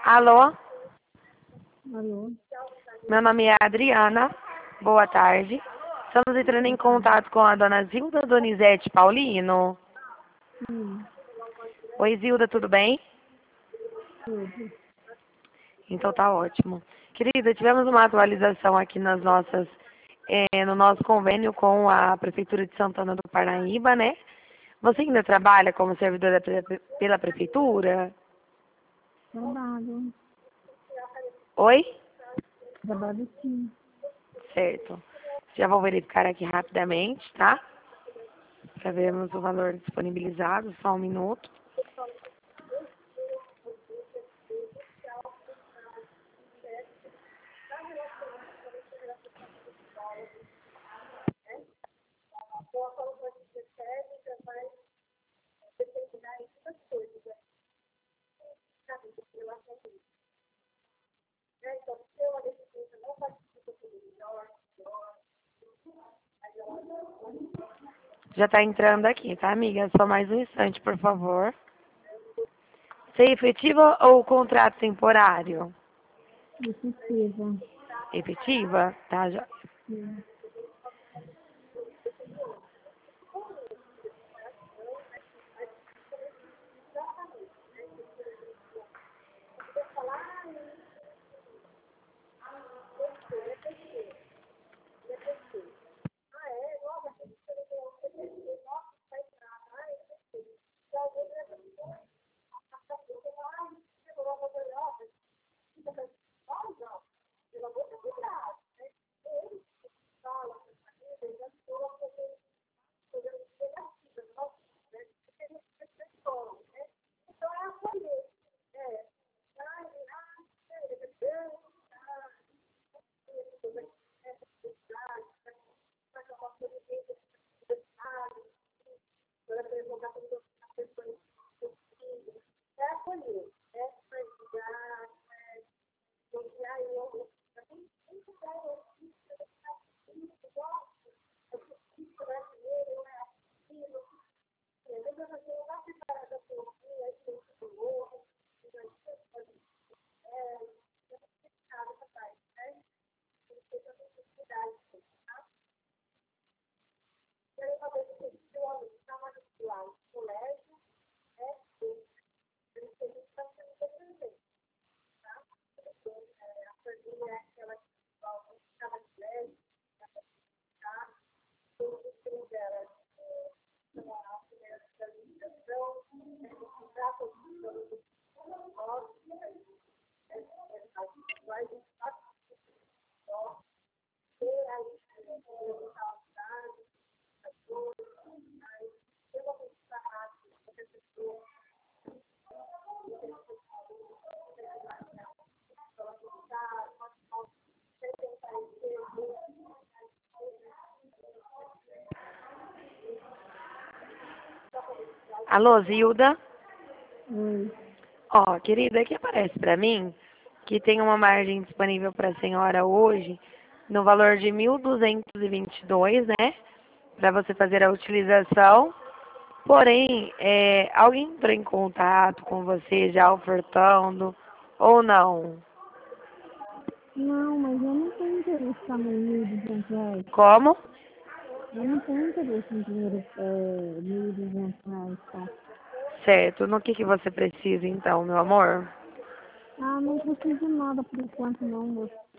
Alô, Alô? meu nome é Adriana. Boa tarde. Estamos entrando em contato com a dona Zilda Donizete Paulino. Sim, Oi, Zilda, tudo bem? tudo. Então tá ótimo. Querida, tivemos uma atualização aqui no nosso convênio com a Prefeitura de Santana do Parnaíba, né? Você ainda trabalha como servidora pela Prefeitura? Trabalho. Oi? Trabalho sim. Certo. Já vou verificar aqui rapidamente, tá? Para vermos o valor disponibilizado, só um minuto. Já está entrando aqui, tá, amiga? Só mais um instante, por favor. Você é efetiva ou contrato temporário? Efetiva. Efetiva? Tá, já. Sim. Alô, Zilda? Oi. Ó, querida, aqui aparece para mim que tem uma margem disponível para a senhora hoje no valor de 1.222, né? Para você fazer a utilização. Porém, alguém entrou em contato com você já ofertando ou não? Não, mas eu não tenho interesse também em R$ 1.200. Como? Eu não tenho interesse em dinheiro, R$ 1.200, tá? Certo. No que você precisa então, meu amor? Ah, não preciso de nada por enquanto, não, moço.